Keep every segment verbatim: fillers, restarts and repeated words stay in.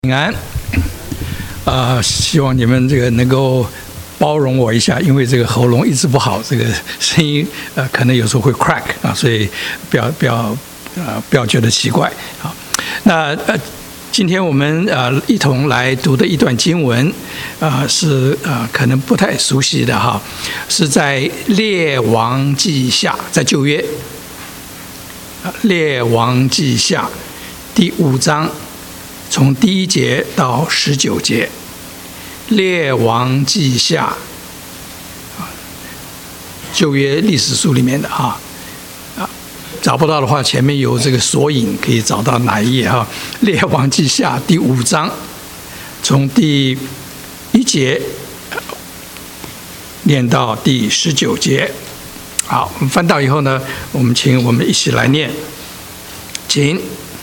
平安，啊、呃，希望你们这个能够包容我一下，因为这个喉咙一直不好，这个声音呃可能有时候会 crack 啊，所以不要不要呃不要觉得奇怪啊。那呃，今天我们呃一同来读的一段经文啊、呃、是呃可能不太熟悉的哈，是在列王记下，在旧约啊列王记下第五章。从第一节到十九节，列王记下，旧约历史书里面的哈啊，找不到的话，前面有这个索引，可以找到哪一页哈？列王记下第五章，从第一节念到第十九节。好，我们翻到以后呢，我们请我们一起来念，请。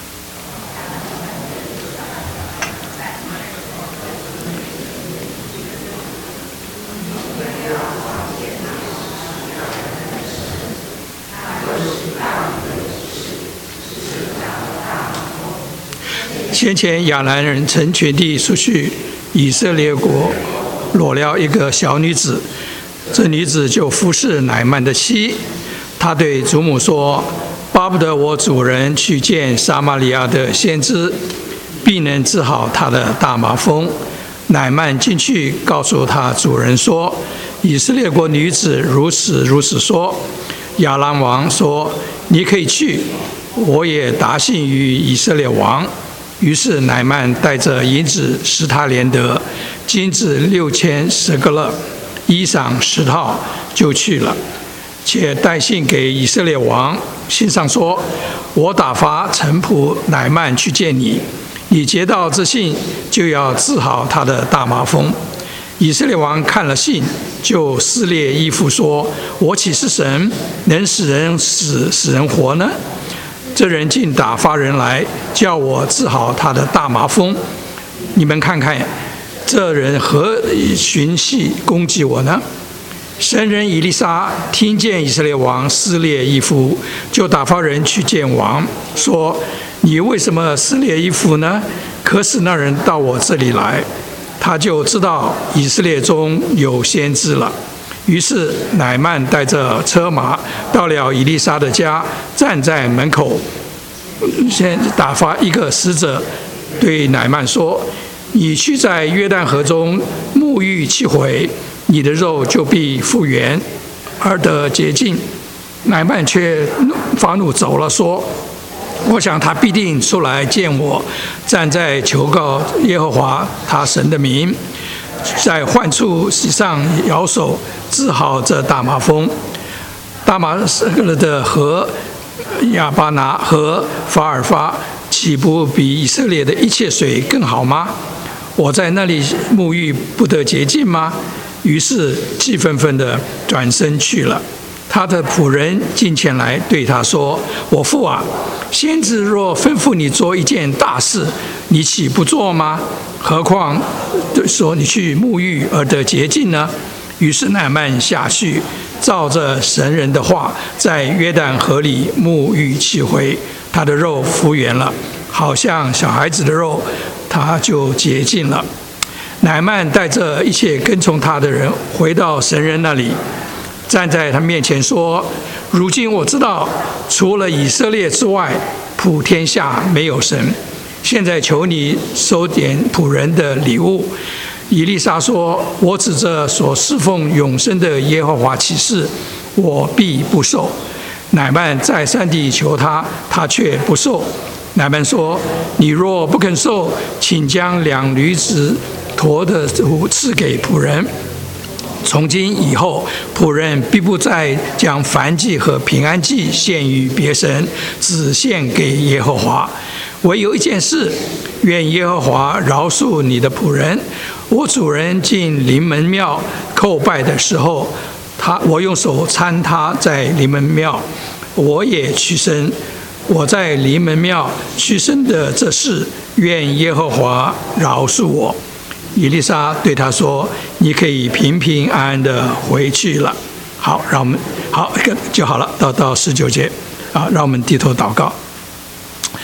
先前亚兰人曾全地出去以色列国，裸了一个小女子，这女子就服侍乃曼的妻。她对祖母说：“巴不得我主人去见撒玛利亚的先知，必能治好他的大麻风。”乃曼进去告诉他主人说：“以色列国女子如此如此说。”亚兰王说：“你可以去，我也答信于以色列王。”于是乃曼带着银子十他连得，金子六千舍革勒，衣裳十套，就去了。且带信给以色列王，信上说：“我打发臣仆乃曼去见你，你接到这信，就要治好他的大麻风。”以色列王看了信，就撕裂衣服说：“我岂是神，能使人死，使人活呢？这人竟打发人来，叫我治好他的大麻风。你们看看，这人何寻隙攻击我呢？”神人以利沙听见以色列王撕裂衣服，就打发人去见王，说：“你为什么撕裂衣服呢？可使那人到我这里来。”他就知道以色列中有先知了。于是乃曼带着车马到了以利沙的家，站在门口，先打发一个使者对乃曼说：“你去在约旦河中沐浴七回，你的肉就必复原，而得洁净。”乃曼却发怒走了，说：“我想他必定出来见我，站在求告耶和华他神的名，在患处上摇手，治好这大麻风。大麻色的河亚巴拿和法尔法，岂不比以色列的一切水更好吗？我在那里沐浴，不得洁净吗？”于是气愤愤地转身去了。他的仆人进前来对他说：“我父啊，先知若吩咐你做一件大事，你岂不做吗？何况说你去沐浴而得洁净呢？”于是乃曼下去，照着神人的话，在约旦河里沐浴七回，他的肉复原了，好像小孩子的肉，他就洁净了。乃曼带着一切跟从他的人回到神人那里，站在他面前说：“如今我知道，除了以色列之外，普天下没有神。现在求你收点仆人的礼物。”以利沙说：“我指着所侍奉永生的耶和华起誓，我必不受。”乃曼再三地求他，他却不受。乃曼说：“你若不肯受，请将两驴子驮的土赐给仆人。从今以后，仆人必不再将燔祭和平安祭献于别神，只献给耶和华。唯有一件事，愿耶和华饶恕你的仆人。我主人进临门庙叩拜的时候，他我用手搀他在临门庙，我也屈身。我在临门庙屈身的这事，愿耶和华饶恕我。”以利沙对他说：“你可以平平安安的回去了。”好，让我们好就好了。到到十九节啊，让我们低头祷告。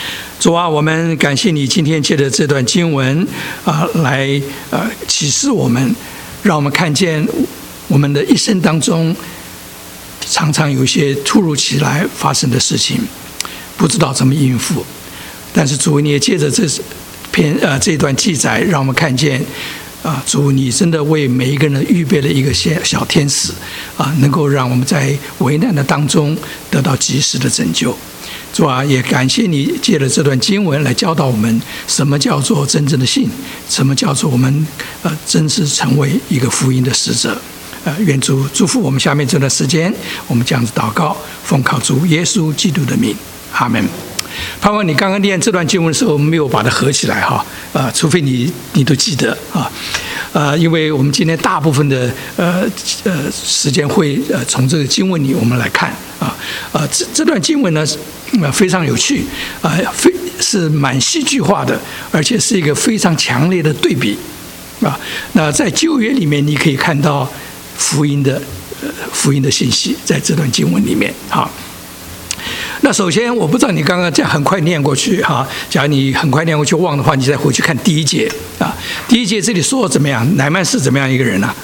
主啊，我们感谢你今天借着这段经文啊、呃，来呃启示我们，让我们看见我们的一生当中常常有一些突如其来发生的事情，不知道怎么应付。但是主，你也借着这篇呃这段记载，让我们看见啊，主你真的为每一个人预备了一个小天使啊，能够让我们在危难的当中得到及时的拯救。主啊，也感谢你借着这段经文来教导我们，什么叫做真正的信，什么叫做我们呃真是成为一个福音的使者。呃，愿主祝福我们下面这段时间，我们这样子祷告，奉靠主耶稣基督的名，阿们。盼望你刚刚念这段经文的时候没有把它合起来哈，呃，除非你你都记得啊，呃，因为我们今天大部分的呃呃时间会呃从这个经文里我们来看啊，呃这这段经文呢呃非常有趣啊，非是蛮戏剧化的，而且是一个非常强烈的对比啊。那在旧约里面你可以看到福音的呃福音的信息在这段经文里面啊。那首先，我不知道你刚刚这样很快念过去哈，假如你很快念过去忘的话，你再回去看第一节啊。第一节这里说怎么样？乃縵是怎么样一个人呢？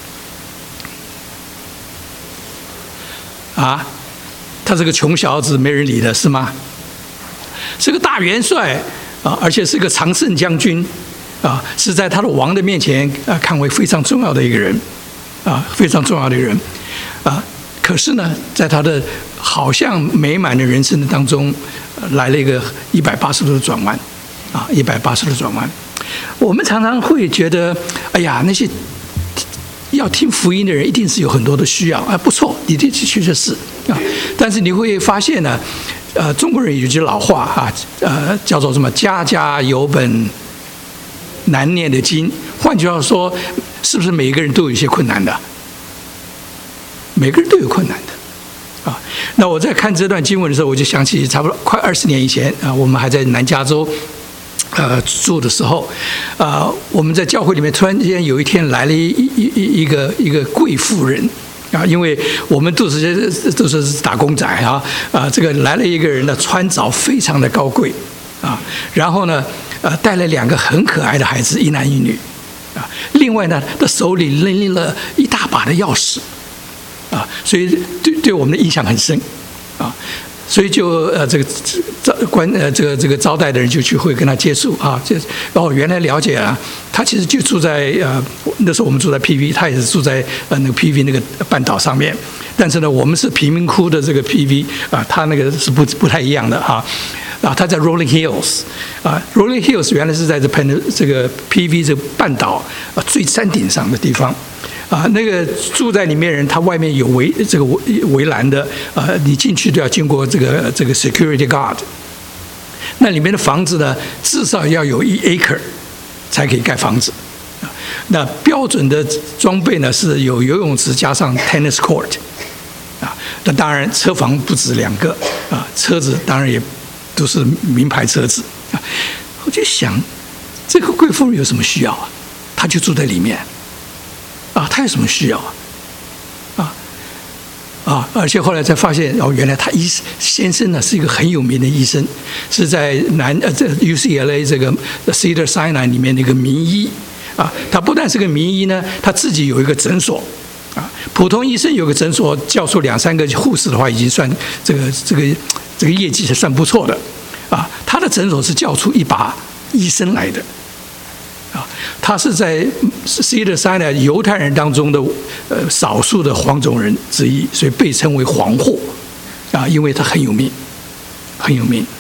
啊，他是个穷小子，没人理的是吗？是个大元帅啊，而且是个常胜将军啊，是在他的王的面前啊看为非常重要的一个人啊，非常重要的一个人啊。可是呢，在他的好像美满的人生的当中，来了一个一百八十度的转弯，啊，一百八十度的转弯。我们常常会觉得，哎呀，那些要听福音的人一定是有很多的需要啊，不错，的的确确是啊。但是你会发现呢，呃，中国人有句老话啊，呃，叫做什么“家家有本难念的经”。换句话说，是不是每一个人都有一些困难的？每个人都有困难的，啊，那我在看这段经文的时候，我就想起差不多快二十年以前啊，我们还在南加州，呃住的时候，啊，我们在教会里面突然间有一天来了一一一一个一个贵妇人，啊，因为我们都是都是打工仔啊，啊，这个来了一个人呢，穿着非常的高贵，啊，然后呢，呃，带了两个很可爱的孩子，一男一女，啊，另外呢，他手里拎了一大把的钥匙。啊，所以对对我们的印象很深，啊，所以就呃这个招关呃这个这个招待的人就去会跟他接触啊，就哦原来了解啊，他其实就住在呃那时候我们住在 P V， 他也是住在呃那个 P V 那个半岛上面，但是呢我们是贫民窟的这个 P V 啊，他那个是不不太一样的哈。啊，他在 Rolling Hills， 啊 ，Rolling Hills 原来是在这这个 P V 这个半岛啊最山顶上的地方。啊，那个住在里面人，他外面有围这个围围栏的，呃，你进去都要经过这个这个 security guard。那里面的房子呢，至少要有一 acre 才可以盖房子。那标准的装备呢，是有游泳池加上 tennis court。啊，那当然车房不止两个啊，车子当然也都是名牌车子啊。我就想，这个贵妇人有什么需要啊？她就住在里面。啊，他有什么需要啊？啊啊！而且后来才发现，哦，原来他医先生呢是一个很有名的医生，是在南呃这 U C L A 这个 Cedar Sinai 里面的一个名医啊。他不但是个名医呢，他自己有一个诊所啊。普通医生有个诊所，叫出两三个护士的话，已经算这个这个这个业绩是算不错的啊。他的诊所是叫出一把医生来的。啊，他是在 Cedar Sinai 犹太人当中的呃少数的黄种人之一，所以被称为黄货啊，因为他很有名，很有名。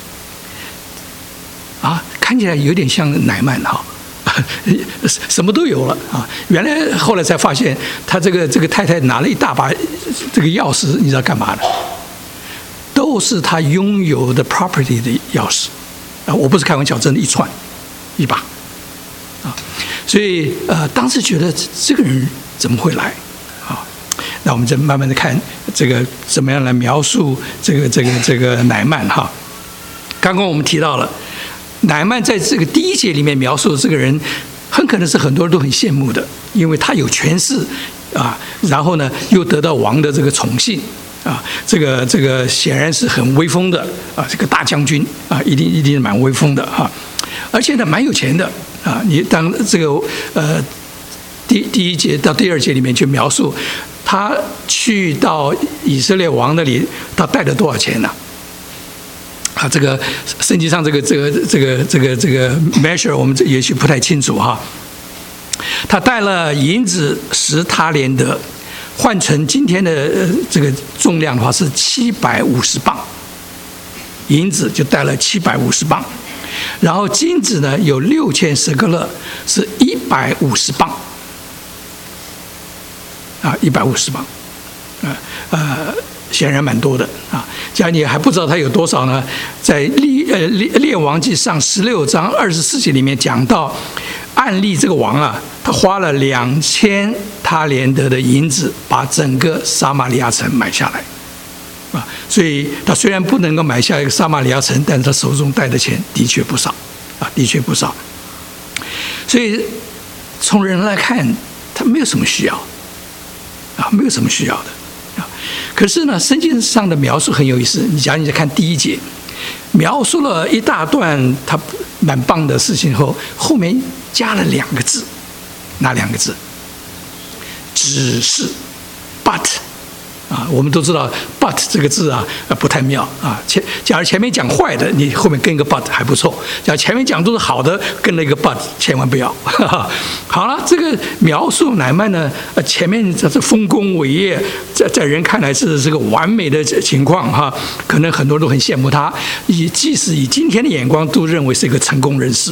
啊，看起来有点像乃縵哈，什么都有了啊。原来后来才发现，他这个这个太太拿了一大把这个钥匙，你知道干嘛的？都是他拥有的 property 的钥匙啊，我不是开玩笑，真的，一串一把。啊，所以呃，当时觉得这个人怎么会来啊？那我们再慢慢的看这个怎么样来描述这个这个这个乃縵哈。刚刚我们提到了乃縵在这个第一节里面描述的这个人，很可能是很多人都很羡慕的，因为他有权势啊，然后呢又得到王的这个宠幸啊，这个这个显然是很威风的啊，这个大将军啊，一定一定是蛮威风的哈，而且呢蛮有钱的啊。你当这个呃第第一节到第二节里面去描述他去到以色列王那里，他带了多少钱呢？啊，这个圣经上这个这个这个这个这个 measure 我们也许不太清楚哈。他带了银子十塔连德，换成今天的这个重量的话是七百五十磅，银子就带了七百五十磅，然后金子呢有六千舍客勒，是一百五十磅，啊，一百五十磅，啊呃。显然蛮多的啊！假如你还不知道他有多少呢，在列呃列列王记上十六章二十四节里面讲到，暗利这个王啊，他花了两千他连得的银子，把整个撒玛利亚城买下来啊！所以他虽然不能够买下一个撒玛利亚城，但是他手中带的钱的确不少啊，的确不少。所以从人来看，他没有什么需要啊，没有什么需要的。可是呢，圣经上的描述很有意思。你假如你在看第一节，描述了一大段他蛮棒的事情后，后面加了两个字，哪两个字？只是 ，but 啊，我们都知道 but 这个字啊不太妙啊。前假如前面讲坏的，你后面跟一个 but 还不错；假如前面讲都是好的，跟了一个 but 千万不要。好了，这个描述乃縵呢，呃，前面这是丰功伟业，在在人看来是这个完美的情况哈，可能很多人都很羡慕他，以即使以今天的眼光都认为是一个成功人士，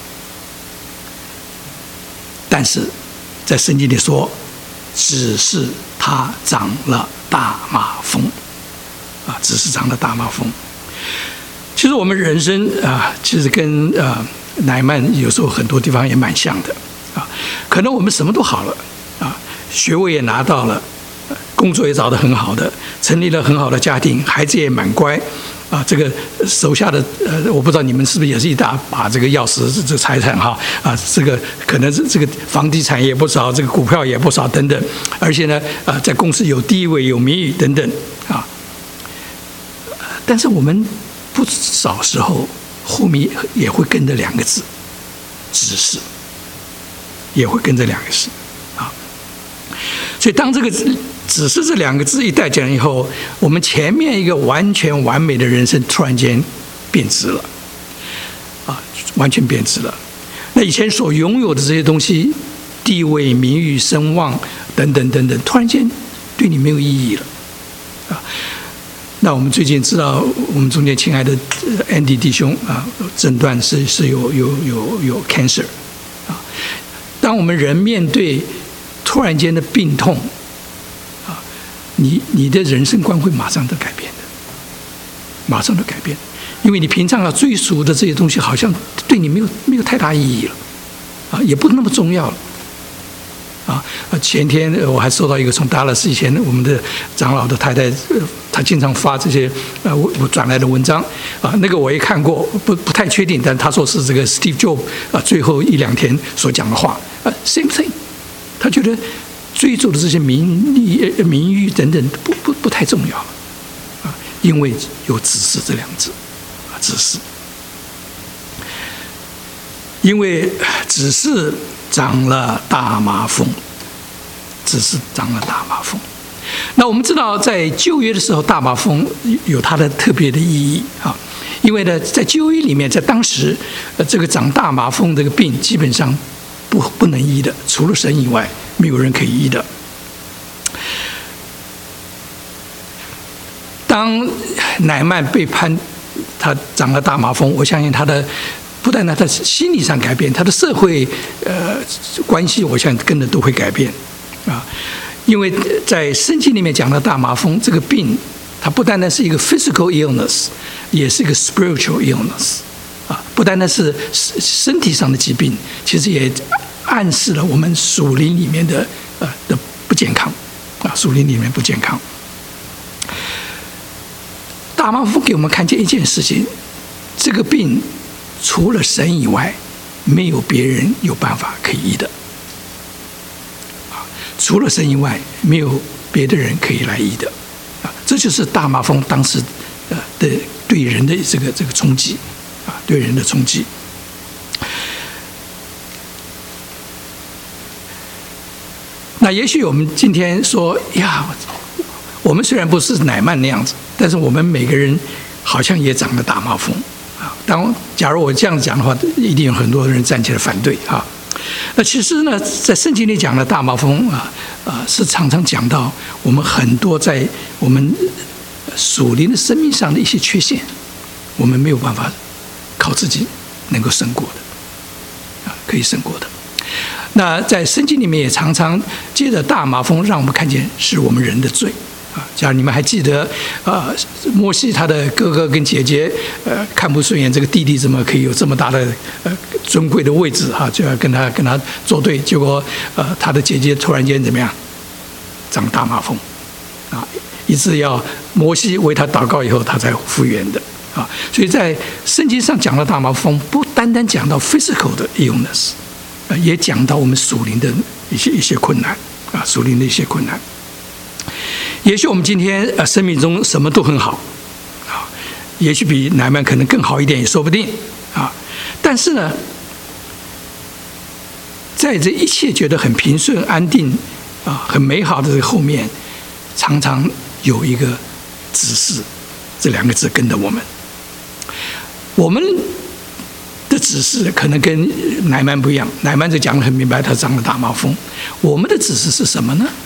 但是在圣经里说，只是他长了大麻风，啊，只是长了大麻风。其实我们人生啊，其实跟呃乃縵有时候很多地方也蛮像的。啊，可能我们什么都好了，啊，学位也拿到了，工作也找得很好的，成立了很好的家庭，孩子也蛮乖，啊，这个手下的呃，我不知道你们是不是也是一大把这个钥匙这财产哈，啊，这个可能是这个房地产也不少，这个股票也不少等等，而且呢，啊，在公司有地位有名誉等等，啊，但是我们不少时候后面也会跟着两个字，只是。也会跟这两个字啊，所以当这个只是这两个字一带进来以后，我们前面一个完全完美的人生突然间变质了啊，完全变质了。那以前所拥有的这些东西，地位、名誉、声望等等等等，突然间对你没有意义了啊。那我们最近知道，我们中间亲爱的 Andy 弟兄啊，诊断是是有有有有 cancer 啊。当我们人面对突然间的病痛，啊，你你的人生观会马上都改变的，马上都改变，因为你平常要追逐的这些东西，好像对你没有没有太大意义了，啊，也不那么重要了，啊，前天我还收到一个从达拉斯以前我们的长老的太太，她经常发这些呃我我转来的文章，啊，那个我也看过，不不太确定，但她说是这个 Steve Jobs 啊最后一两天所讲的话。啊 ，same thing， 他觉得追逐的这些名利、名誉等等不不不太重要了，啊，因为有只是这两字，啊，只是，因为只是长了大麻风，只是长了大麻风。那我们知道，在旧约的时候，大麻风有它的特别的意义啊，因为呢，在旧约里面，在当时，呃，这个长大麻风这个病基本上。不不能医的，除了神以外，没有人可以医的。当乃縵被判他长了大麻风，我相信他的不但他的心理上改变，他的社会呃关系，我相信跟着都会改变啊。因为在圣经里面讲的大麻风这个病，它不单单是一个 physical illness， 也是一个 spiritual illness。啊，不单单是身体上的疾病，其实也暗示了我们属灵里面的呃的不健康，啊，属灵里面不健康。大麻风给我们看见一件事情，这个病除了神以外，没有别人有办法可以医的，啊，除了神以外，没有别的人可以来医的，啊， 这就是大麻风当时呃的对人的这个这个冲击啊，对人的冲击。那也许我们今天说呀，我们虽然不是乃曼那样子，但是我们每个人好像也长了大麻风啊。当假如我这样讲的话，一定有很多人站起来反对啊。那其实呢，在圣经里讲的大麻风啊啊，是常常讲到我们很多在我们属灵的生命上的一些缺陷，我们没有办法靠自己能够胜过的啊，可以胜过的。那在圣经里面也常常借着大麻风，让我们看见是我们人的罪啊。假如你们还记得，呃，摩西他的哥哥跟姐姐，呃，看不顺眼这个弟弟怎么可以有这么大的呃尊贵的位置哈、啊，就要跟他跟他作对，结果呃他的姐姐突然间怎么样，长大麻风啊，以致要摩西为他祷告以后，他才复原的啊。所以在圣经上讲的大麻风，不单单讲到 physical 的 illness。也讲到我们属灵的一些一些困难啊，属灵的一些困难。也许我们今天呃生命中什么都很好啊，也许比乃曼可能更好一点也说不定啊。但是呢，在这一切觉得很平顺、安定啊、很美好的这个后面，常常有一个指示，这两个字跟着我们。我们的指示可能跟乃曼不一样，乃曼就讲得很明白，他长了大麻风。我们的指示是什么呢？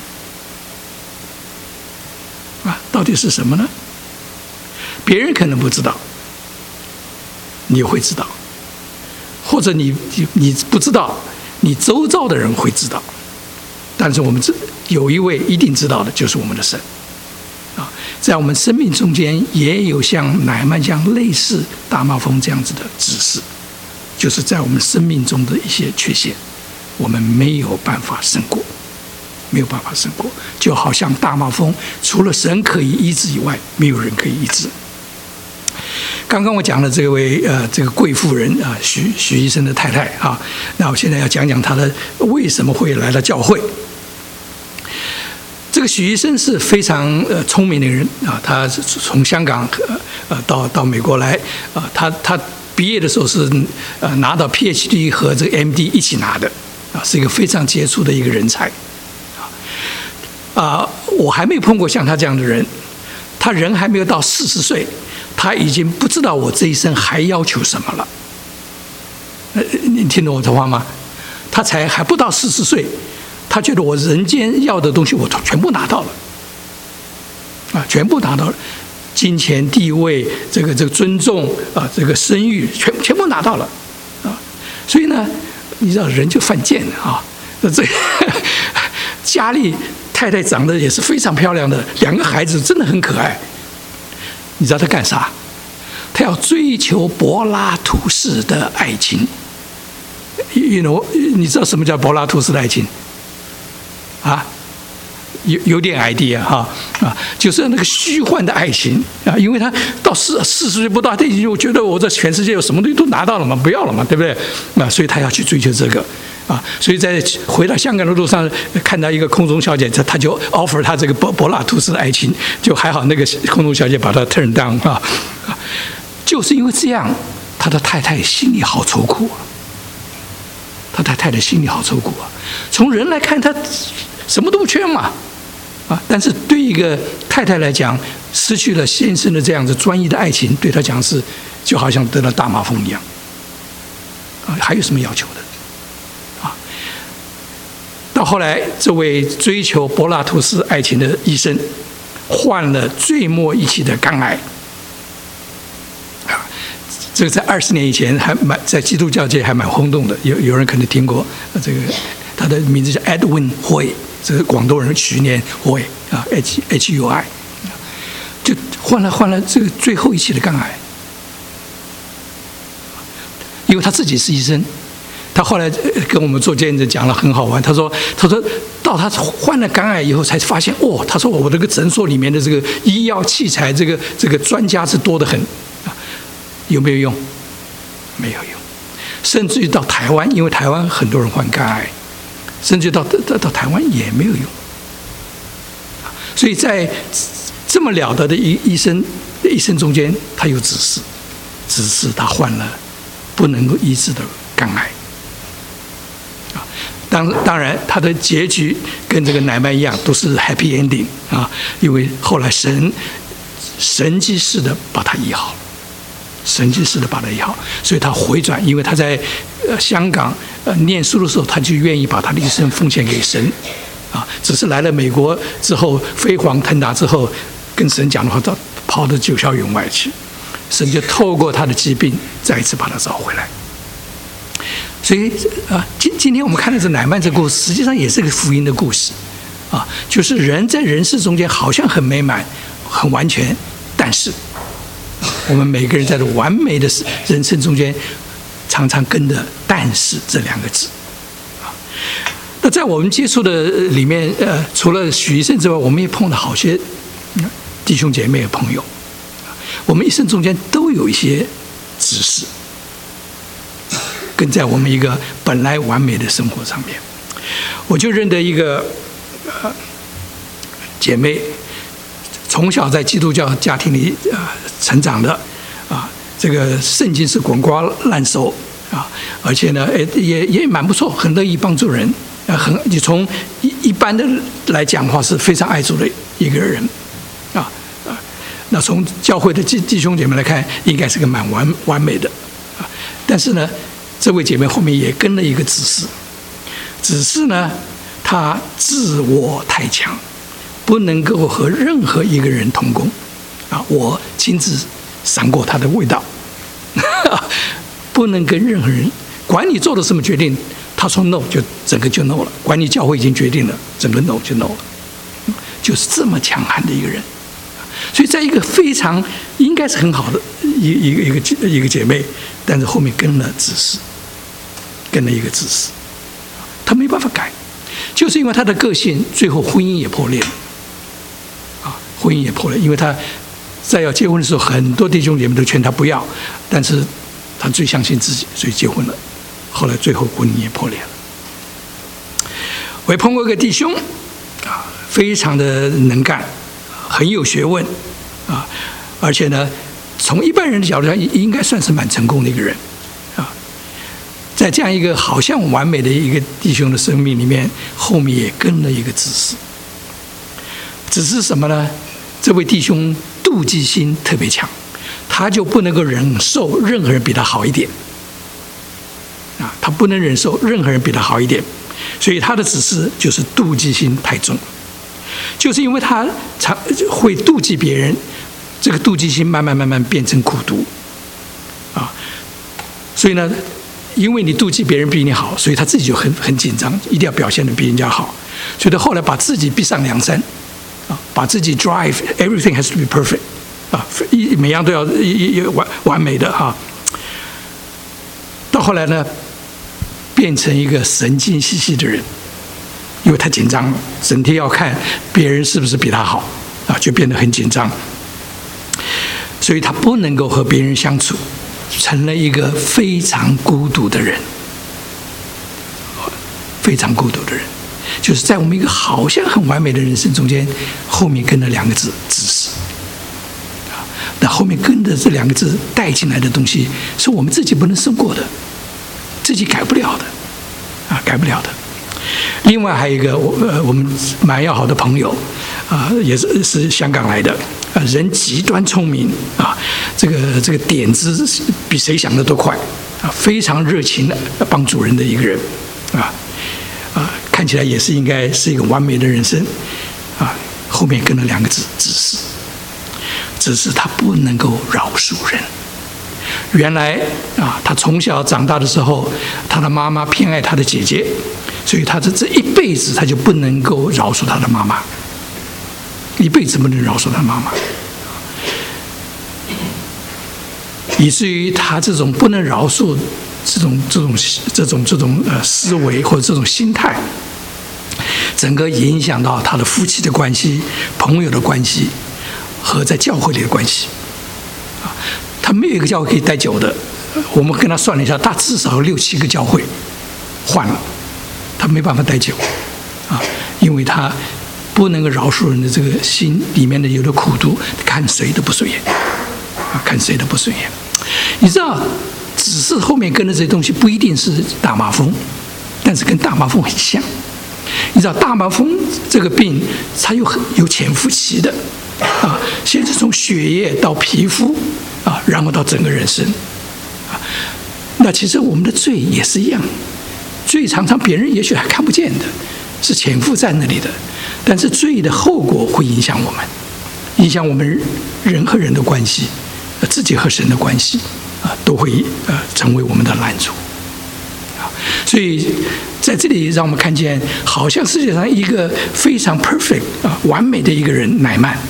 啊，到底是什么呢？别人可能不知道，你会知道，或者你你不知道，你周遭的人会知道。但是我们有一位一定知道的，就是我们的神。啊，在我们生命中间也有像乃曼这样类似大麻风这样子的指示。就是在我们生命中的一些缺陷，我们没有办法胜过，没有办法胜过，就好像大麻风，除了神可以医治以外，没有人可以医治。刚刚我讲了这位呃这个贵妇人啊，许许医生的太太啊，那我现在要讲讲她的为什么会来到教会。这个许医生是非常呃聪明的人啊，他从香港呃呃到到美国来啊，他他。毕业的时候是呃拿到 P H D 和这个 M D 一起拿的啊，是一个非常杰出的一个人才啊。我还没有碰过像他这样的人，他人还没有到四十岁，他已经不知道我这一生还要求什么了。呃，你听懂我的话吗？他才还不到四十岁，他觉得我人间要的东西我全部拿到了啊，全部拿到了。金钱、地位、这个这个尊重啊，这个声誉，全全部拿到了啊。所以呢，你知道人就犯贱了啊。那这家里太太长得也是非常漂亮的，两个孩子真的很可爱。你知道他干啥？他要追求柏拉图式的爱情。You know， 你知道什么叫柏拉图式的爱情？啊？有有点 idea 哈啊，就是那个虚幻的爱情啊，因为他到四四十岁不到，他已经觉得我在全世界有什么东西都拿到了嘛，不要了嘛，对不对？啊，所以他要去追求这个啊，所以在回到香港的路上看到一个空中小姐，他他就 offer 他这个柏柏拉图式的爱情，就还好那个空中小姐把他 turn down 啊，就是因为这样，他的太太心里好愁苦啊，他太太的心里好愁苦啊，从人来看他什么都不缺嘛。啊！但是对一个太太来讲，失去了先生的这样子专一的爱情，对她讲是就好像得了大麻风一样。啊，还有什么要求的？啊！到后来，这位追求柏拉图式爱情的医生，患了最末一期的肝癌。啊，这个在二十年以前还蛮在基督教界还蛮轰动的，有有人可能听过。这个他的名字叫 Edwin Hui。这是广东人徐年会啊 ，H H U I， 就患了患了这个最后一期的肝癌，因为他自己是医生，他后来跟我们做见证讲了很好玩，他说他说到他患了肝癌以后才发现，哦，他说我这个诊所里面的这个医药器材，这个这个专家是多得很啊，有没有用？没有用，甚至于到台湾，因为台湾很多人患肝癌。甚至到到到台湾也没有用，所以在这这么了得的医医生，一生中间他有指示，指示他患了不能够医治的肝癌。啊，当当然他的结局跟这个乃縵一样，都是 happy ending 啊，因为后来神神迹式的把他医好了。神迹式的把他医好，所以他回转，因为他在呃香港呃念书的时候，他就愿意把他的一生奉献给神，啊，只是来了美国之后飞黄腾达之后，跟神讲的话，到跑到九霄云外去，神就透过他的疾病再一次把他找回来。所以啊，今今天我们看的这乃縵这故事，实际上也是个福音的故事，啊，就是人在人世中间好像很美满、很完全，但是。我们每个人在这完美的人生中间，常常跟着“但是”这两个字。啊，那在我们接触的里面，呃，除了许医生之外，我们也碰到好些弟兄姐妹的朋友。我们一生中间都有一些指示，跟在我们一个本来完美的生活上面。我就认得一个呃姐妹。从小在基督教家庭里啊成长的啊，这个圣经是滚瓜烂熟啊，而且呢，也也蛮不错，很乐意帮助人啊，很你从一一般的来讲的话，是非常爱主的一个人啊啊。那从教会的弟弟兄姐妹来看，应该是个蛮完完美的啊。但是呢，这位姐妹后面也跟了一个指示，指示呢，她自我太强。不能够和任何一个人同工，啊，我亲自尝过他的味道，不能跟任何人，管你做了什么决定，他说 no 就整个就 no 了，管你教会已经决定了，整个 no 就 no 了，就是这么强悍的一个人。所以在一个非常应该是很好的一一个一个一个姐妹，但是后面跟了指示，跟了一个指示，她没办法改，就是因为她的个性，最后婚姻也破裂了。婚姻也破了，因为他在要结婚的时候，很多弟兄姐妹都劝他不要，但是他最相信自己，所以结婚了。后来最后婚姻也破裂了。我也碰过一个弟兄啊，非常的能干，很有学问啊，而且呢，从一般人的角度上，应该算是蛮成功的一个人啊。在这样一个好像完美的一个弟兄的生命里面，后面也跟了一个指示。指示什么呢？这位弟兄妒忌心特别强，他就不能够忍受任何人比他好一点啊，他不能忍受任何人比他好一点，所以他的指示就是妒忌心太重，就是因为他常会妒忌别人，这个妒忌心慢慢慢慢变成苦毒啊，所以呢，因为你妒忌别人比你好，所以他自己就很很紧张，一定要表现得比人家好，所以他后来把自己逼上梁山。啊，把自己 drive everything has to be perfect， 啊，一每样都要一一完完美的哈。到后来呢，变成一个神经兮兮的人，因为太紧张了，整天要看别人是不是比他好啊，就变得很紧张，所以他不能够和别人相处，成了一个非常孤独的人，非常孤独的人。就是在我们一个好像很完美的人生中间，后面跟了两个字指示啊，那后面跟着这两个字带进来的东西，是我们自己不能胜过的，自己改不了的啊，改不了的。另外还有一个我呃我们蛮要好的朋友啊，也是是香港来的啊，人极端聪明啊，这个这个点子比谁想的都快啊，非常热情的帮助人的一个人啊。啊，看起来也是应该是一个完美的人生，啊，后面跟了两个字指示，只是他不能够饶恕人。原来啊，他从小长大的时候，他的妈妈偏爱他的姐姐，所以他这这一辈子他就不能够饶恕他的妈妈，一辈子不能饶恕他妈妈，以至于他这种不能饶恕。这种这种这种这种呃思维或者这种心态，整个影响到他的夫妻的关系、朋友的关系和在教会里的关系。啊，他没有一个教会可以待久的。我们跟他算了一下，他至少有六七个教会换了，他没办法待久啊，因为他不能够饶恕人的这个心里面的有的苦毒，看谁都不顺眼啊，看谁都不顺眼。你知道，只是后面跟的这些东西不一定是大麻风，但是跟大麻风很像。你知道大麻风这个病，它有很有潜伏期的啊，先是从血液到皮肤啊，然后到整个人生啊。那其实我们的罪也是一样，罪常常别人也许还看不见的，是潜伏在那里的，但是罪的后果会影响我们，影响我们人和人的关系，自己和神的关系啊，都会呃成为我们的拦阻啊。所以在这里让我们看见，好像世界上一个非常 perfect 啊完美的一个人乃縵，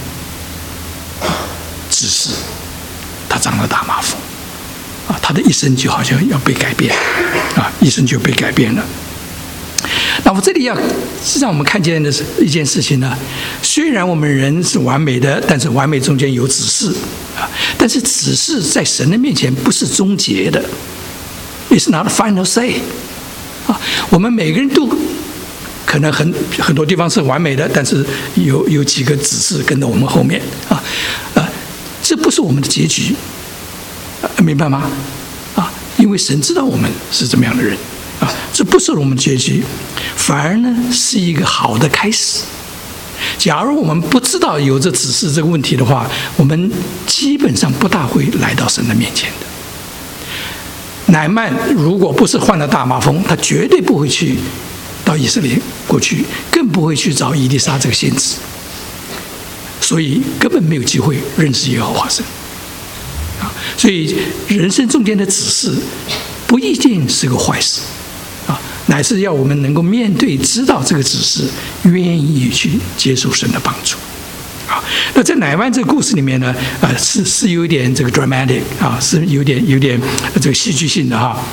只是他长了大麻风啊，他的一生就好像要被改变啊，一生就被改变了。那我这里要让我们看见的是一件事情呢，虽然我们人是完美的，但是完美中间有指示啊，但是指示在神的面前不是终结的 ，It's not a final say 啊。我们每个人都可能很很多地方是完美的，但是有有几个指示跟着我们后面啊啊，这不是我们的结局，啊、明白吗？啊，因为神知道我们是怎么样的人。啊，这不是我们结局，反而呢是一个好的开始。假如我们不知道有这指示这个问题的话，我们基本上不大会来到神的面前的。乃縵如果不是患了大麻风，他绝对不会去到以色列过去，更不会去找以利沙这个先知，所以根本没有机会认识耶和华神。啊，所以人生中间的指示不一定是个坏事。啊，乃是要我们能够面对、知道这个指示，愿意去接受神的帮助。啊，那在乃縵这个故事里面呢，啊，是是有点这个 dramatic 啊，是有点有点这个戏剧性的哈。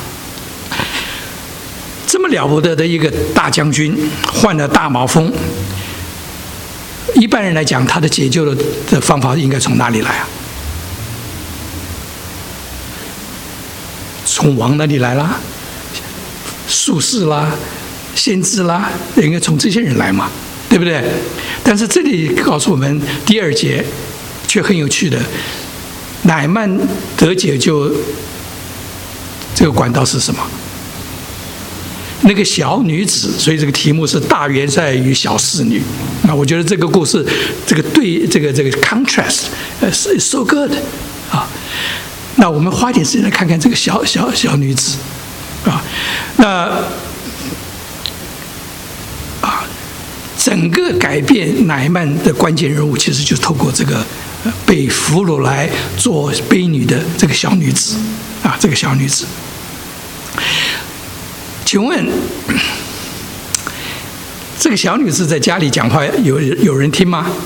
这么了不得的一个大将军患了大麻风，一般人来讲，他的解救的的方法应该从哪里来啊？从王那里来啦？术士啦、先知啦，应该从这些人来嘛，对不对？但是这里告诉我们第二节却很有趣的，乃縵得解救这个管道是什么？那个小女子，所以这个题目是大元帅与小侍女。那我觉得这个故事，这个对这个这个 contrast 呃是 so good 啊。那我们花点时间来看看这个小小小女子。啊，那啊，整个改变乃縵的关键人物，其实就是透过这个被俘虏来做婢女的这个小女子啊，这个小女子。请问，这个小女子在家里讲话，有有人听吗？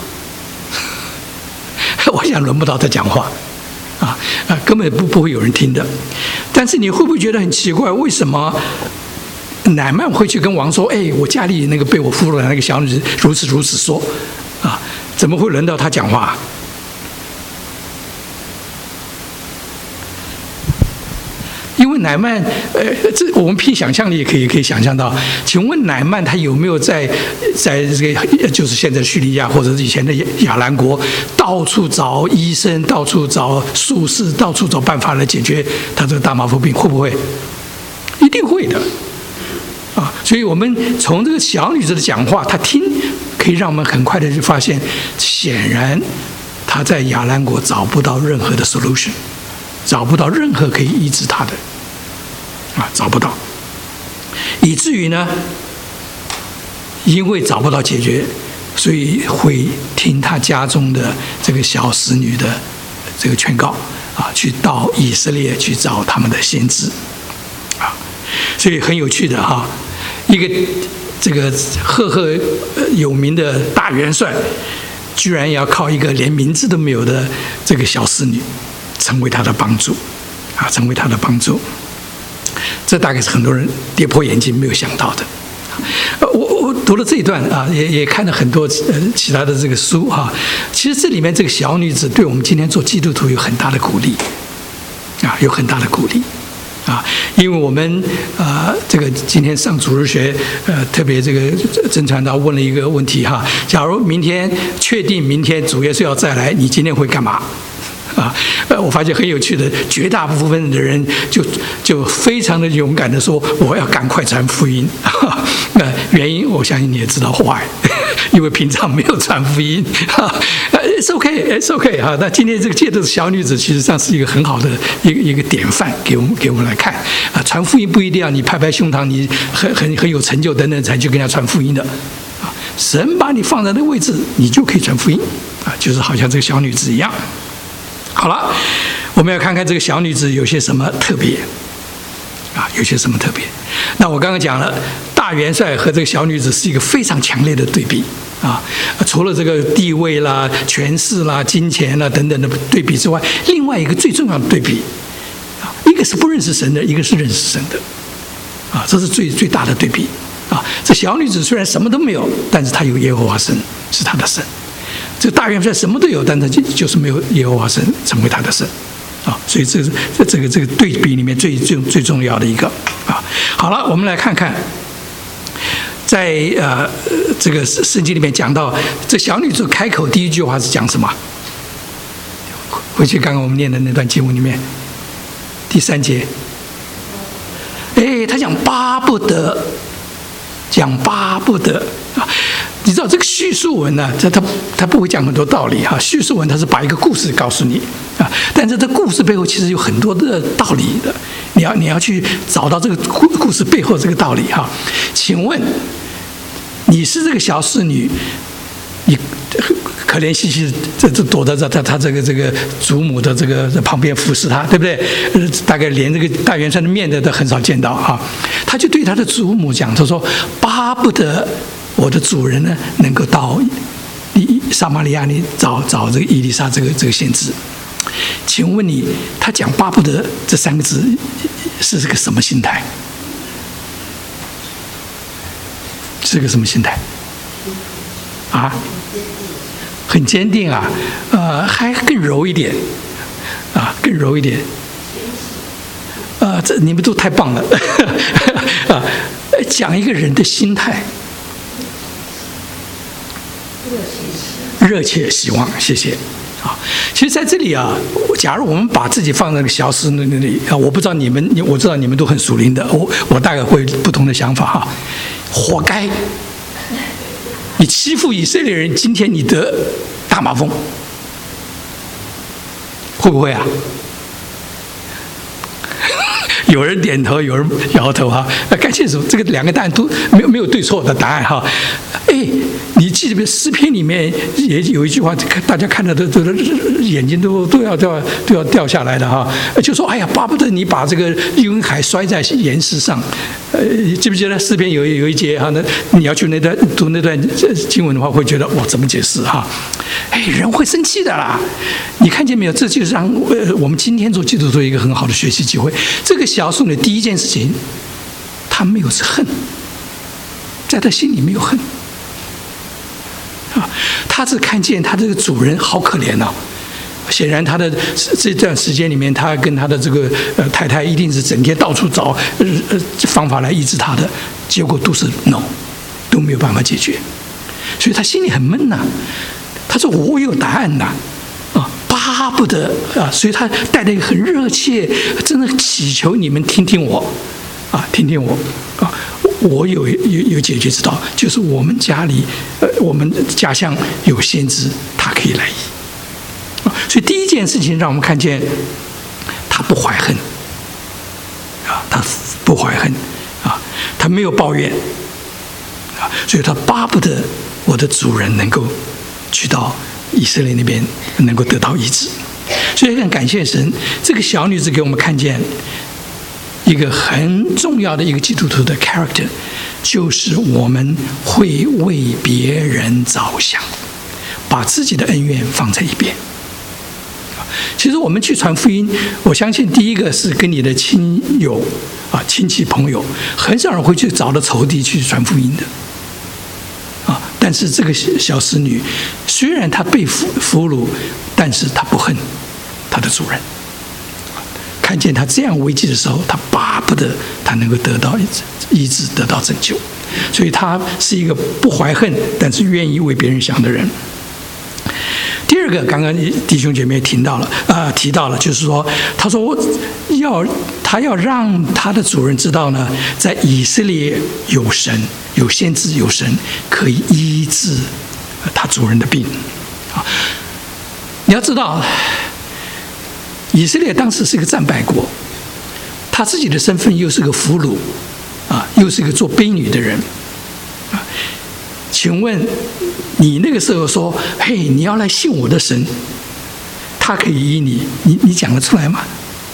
我想轮不到她讲话。啊啊，根本不不会有人听的。但是你会不会觉得很奇怪？为什么乃縵会去跟王说：“哎，我家里那个被我俘虏的那个小女子如此如此说，啊，怎么会轮到她讲话？”因为乃縵，呃，这我们凭想象力也可以可以想象到。请问乃縵他有没有在在这个就是现在叙利亚或者是以前的亚兰国，到处找医生，到处找术士，到处找办法来解决他这个大麻风病？会不会？一定会的，啊！所以我们从这个小女子的讲话，她听可以让我们很快的就发现，显然她在亚兰国找不到任何的 solution。找不到任何可以医治他的，啊，找不到，以至于呢，因为找不到解决，所以会听他家中的这个小使女的这个劝告，啊，去到以色列去找他们的先知，啊，所以很有趣的哈，一个这个赫赫有名的大元帅，居然要靠一个连名字都没有的这个小使女。成为他的帮助，啊，成为他的帮助，这大概是很多人跌破眼镜没有想到的。我我读了这一段啊，也也看了很多呃其他的这个书哈、啊。其实这里面这个小女子对我们今天做基督徒有很大的鼓励，啊，有很大的鼓励， 啊，因为我们呃，这个今天上主日学，呃，特别这个曾传道问了一个问题哈，假如明天确定明天主耶稣要再来，你今天会干嘛？啊，呃，我发现很有趣的，绝大部分的人就就非常的勇敢的说，我要赶快传福音。那原因我相信你也知道 why， 因为平常没有传福音。It's okay, it's okay 哈。那今天这个借着小女子，其实上是一个很好的一个一个典范，给我们给我们来看啊。传福音不一定要你拍拍胸膛，你很很很有成就等等才去跟人家传福音的啊。神把你放在那个位置，你就可以传福音啊，就是好像这个小女子一样。好了，我们要看看这个小女子有些什么特别啊，有些什么特别。那我刚刚讲了，大元帅和这个小女子是一个非常强烈的对比啊。除了这个地位啦、权势啦、金钱啦等等的对比之外，另外一个最重要的对比啊，一个是不认识神的，一个是认识神的啊，这是最最大的对比啊。这小女子虽然什么都没有，但是她有耶和华神，是她的神。这个大元帅什么都有，但他就是没有耶和华神成为他的神啊，所以这是这这个这个对比里面最最最重要的一个啊。好了，我们来看看，在呃这个圣经里面讲到，这小女子开口第一句话是讲什么？回去刚刚我们念的那段经文里面，第三节，哎，他讲巴不得，讲巴不得啊。你知道这个叙述文呢，它它它不会讲很多道理哈。叙述文它是把一个故事告诉你啊，但是这故事背后其实有很多的道理的，你要你要去找到这个故故事背后这个道理哈。请问你是这个小侍女，你可怜兮兮这这躲在这他他这个这个祖母的这个旁边服侍他，对不对？大概连这个大元帅的面的都很少见到哈。他就对他的祖母讲，他说巴不得我的主人呢，能够到撒玛利亚里找找这个以利沙这个这个先知。请问你，他讲巴不得这三个字是个什么心态？是个什么心态？啊？很坚定啊，呃，还更柔一点，啊，更柔一点。呃，这你们都太棒了，啊，讲一个人的心态。热切希望，谢谢。啊，其实在这里啊，假如我们把自己放在那个小侍女那里啊，我不知道你们，我知道你们都很属灵的，我我大概会不同的想法哈。活该，你欺负以色列人，今天你得大麻风，会不会啊？有人点头，有人摇头哈。感谢主，这个两个答案都没有没有对错的答案哈。哎，你记得诗篇里面也有一句话，大家看到都都眼睛都都要都要都要掉下来的哈。就说哎呀，巴不得你把这个云海摔在岩石上。呃，记不记得诗篇有有一节哈？那你要去那段读那段经文的话，会觉得哇，怎么解释哈？哎，人会生气的啦。你看见没有？这就是让呃我们今天做基督徒一个很好的学习机会。这个小侍女第一件事情，她没有恨，在她心里没有恨啊，她是看见她这个主人好可怜哦。显然，他的这段时间里面，他跟他的这个呃太太一定是整天到处找呃呃方法来医治他的，结果都是 no， 都没有办法解决，所以他心里很闷呐、啊。他说：“我有答案呐、啊，啊，巴不得啊！”所以他带着一个很热切，真的祈求你们听听我，啊，听听我啊，我有有有解决之道，就是我们家里呃我们家乡有先知，他可以来医。所以第一件事情让我们看见他不怀恨啊，他不怀恨啊，他没有抱怨啊，所以他巴不得我的主人能够去到以色列那边能够得到医治。所以很感谢神，这个小女子给我们看见一个很重要的一个基督徒的 character， 就是我们会为别人着想，把自己的恩怨放在一边。其实我们去传福音，我相信第一个是跟你的亲友啊、亲戚朋友，很少人会去找到仇敌去传福音的啊。但是这个小侍女，虽然她被俘俘虏，但是她不恨她的主人。 看见他这样危机的时候，他巴不得他能够得到医治，得到拯救，所以他是一个不怀恨，但是愿意为别人想的人。第二个，刚刚弟兄姐妹听到了啊、呃，提到了，就是说，他说要他要让他的主人知道呢，在以色列有神，有先知，有神可以医治他主人的病啊。你要知道，以色列当时是个战败国，他自己的身份又是个俘虏啊，又是个做婢女的人啊。请问你那个时候说，嘿，你要来信我的神，他可以医你，你你讲得出来吗？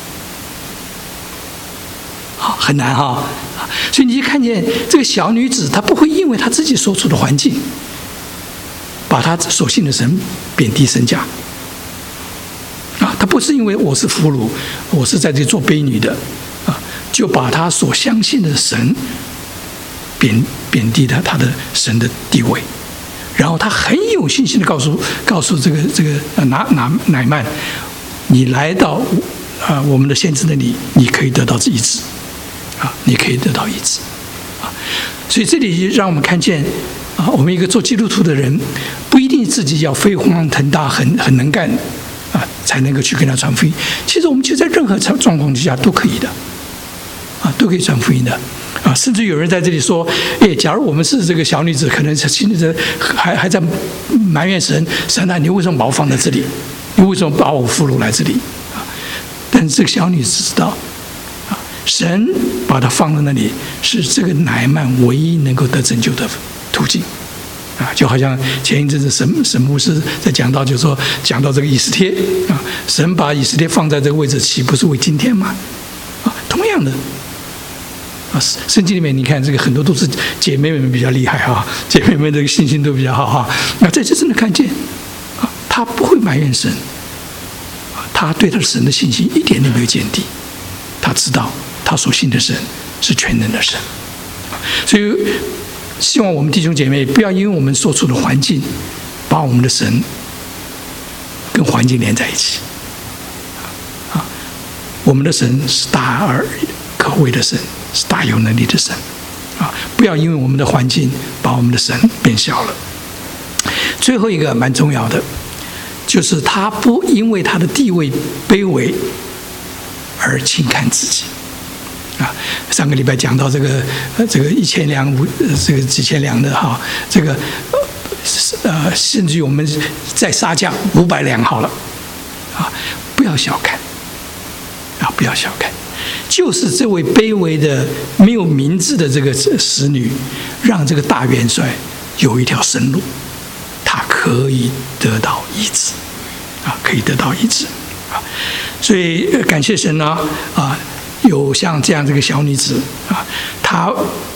好，很难哈。所以你就看见这个小女子，她不会因为她自己所处的环境，把她所信的神贬低身价啊。她不是因为我是俘虏，我是在这里做婢女的啊，就把她所相信的神贬贬低了他的神的地位。然后他很有信心的告诉告诉这个这个拿拿乃曼，你来到啊、呃、我们的先知那里，你可以得到医治啊，你可以得到医治啊。所以这里让我们看见啊，我们一个做基督徒的人，不一定自己要飞黄腾达、很很能干啊，才能够去跟他传福音。其实我们就在任何状况之下都可以的啊，都可以传福音的。啊，甚至有人在这里说：“哎，假如我们是这个小女子，可能心里在还还在埋怨神，神啊，你为什么把我放在这里？你为什么把我俘虏来这里？”啊，但是这个小女子知道，啊，神把她放在那里，是这个乃曼唯一能够得拯救的途径。啊，就好像前一阵子神神牧师在讲到，就是说讲到这个以斯帖啊，神把以斯帖放在这个位置，岂不是为今天吗？啊，同样的。啊，圣经里面你看这个很多都是姐妹们比较厉害哈，姐妹们这个信心都比较好哈。那在这真的看见，啊，她不会埋怨神，啊，她对她的神的信心一点都没有减低，她知道她所信的神是全能的神，所以希望我们弟兄姐妹不要因为我们所处的环境，把我们的神跟环境连在一起，啊，我们的神是大而可畏的神。是大有能力的神啊！不要因为我们的环境把我们的神变小了。最后一个蛮重要的，就是他不因为他的地位卑微而轻看自己啊。上个礼拜讲到这个呃这个一千两五这个几千两的哈，这个呃甚至于我们再杀价五百两好了啊！不要小看啊！不要小看。就是这位卑微的、没有名字的这个使女，让这个大元帅有一条生路，他可以得到医治，啊，可以得到医治，啊，所以感谢神呢，啊，有像这样这个小女子啊，她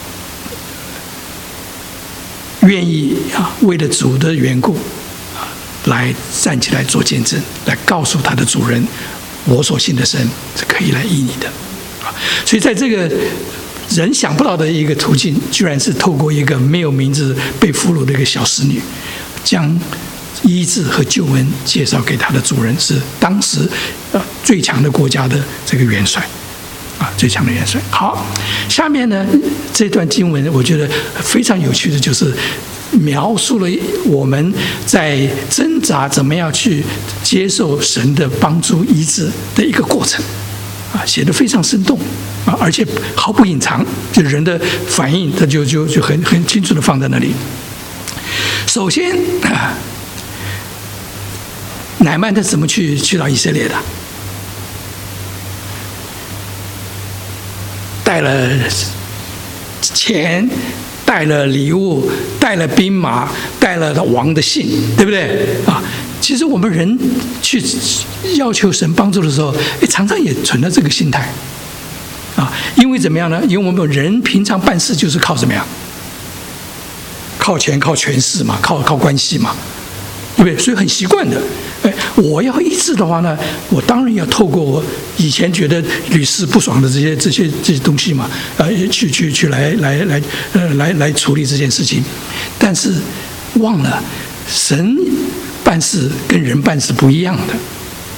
愿意啊，为了主的缘故啊，来站起来做见证，来告诉她的主人，我所信的神是可以来医你的。所以在这个人想不到的一个途径，居然是透过一个没有名字被俘虏的一个小使女，将医治和救恩介绍给他的主人，是当时呃最强的国家的这个元帅啊，最强的元帅。好，下面呢这段经文我觉得非常有趣的，就是描述了我们在挣扎怎么样去接受神的帮助医治的一个过程。啊，写得非常生动啊，而且毫不隐藏，就人的反应，他就就就很很清楚的放在那里。首先，啊，乃曼他怎么去去到以色列的？带了钱，带了礼物，带了兵马，带了王的信，对不对啊？其实我们人去要求神帮助的时候，常常也存了这个心态啊，因为怎么样呢？因为我们人平常办事就是靠怎么样？靠钱、靠权势嘛，靠靠关系嘛，对不对？所以很习惯的。哎，我要医治的话呢，我当然要透过我以前觉得屡试不爽的这些这些这些东西嘛，呃，去去去来来来呃来来处理这件事情，但是忘了神办事跟人办事不一样的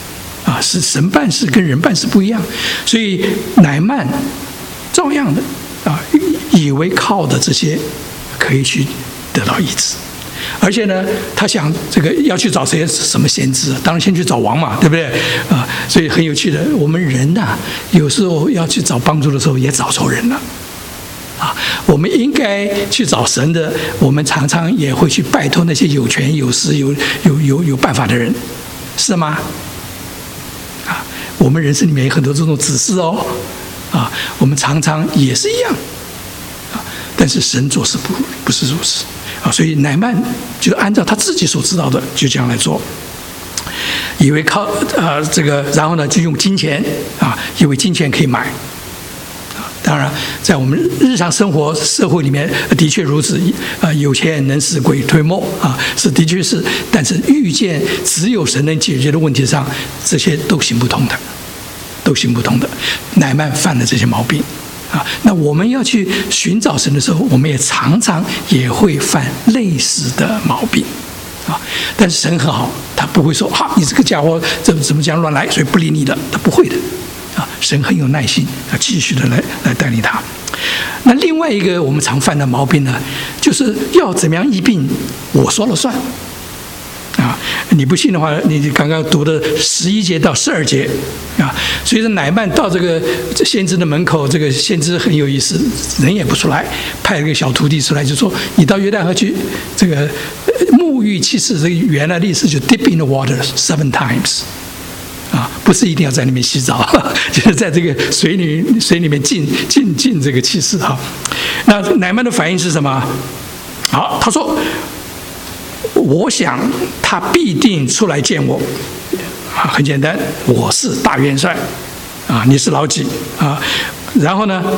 啊，是神办事跟人办事不一样，所以乃曼照样的啊，以为靠的这些可以去得到医治。而且呢，他想这个要去找谁什么先知，当然先去找王嘛，对不对啊？所以很有趣的，我们人呐、啊，有时候要去找帮助的时候，也找错人了啊。我们应该去找神的，我们常常也会去拜托那些有权有势、有有有有办法的人，是吗？啊，我们人生里面有很多这种指示哦，啊，我们常常也是一样啊，但是神做事不不是如此。啊，所以乃曼就按照他自己所知道的，就这样来做，以为靠呃这个，然后呢就用金钱啊，以为金钱可以买。啊，当然，在我们日常生活社会里面，的确如此。啊，有钱能使鬼推磨啊，是的确是。但是遇见只有神能解决的问题上，这些都行不通的，都行不通的。乃曼犯了这些毛病。啊，那我们要去寻找神的时候，我们也常常也会犯类似的毛病，啊，但是神很好，他不会说哈，你这个家伙怎么怎么这样乱来，所以不理你的，他不会的，啊，神很有耐心，要继续的来来带领他。那另外一个我们常犯的毛病呢，就是要怎么样医病，我说了算。啊，你不信的话，你刚刚读的十一节到十二节啊，所以说乃曼到这个先知的门口，这个先知很有意思，人也不出来，派了个小徒弟出来，就说你到约旦河去，这个沐浴七次，这个原来的意思就 dip in the water seven times， 啊，不是一定要在里面洗澡，就是在这个水里水里面浸浸浸这个七次哈。那乃曼的反应是什么？好，他说。我想他必定出来见我，啊，很简单，我是大元帅，啊，你是老几啊？然后呢，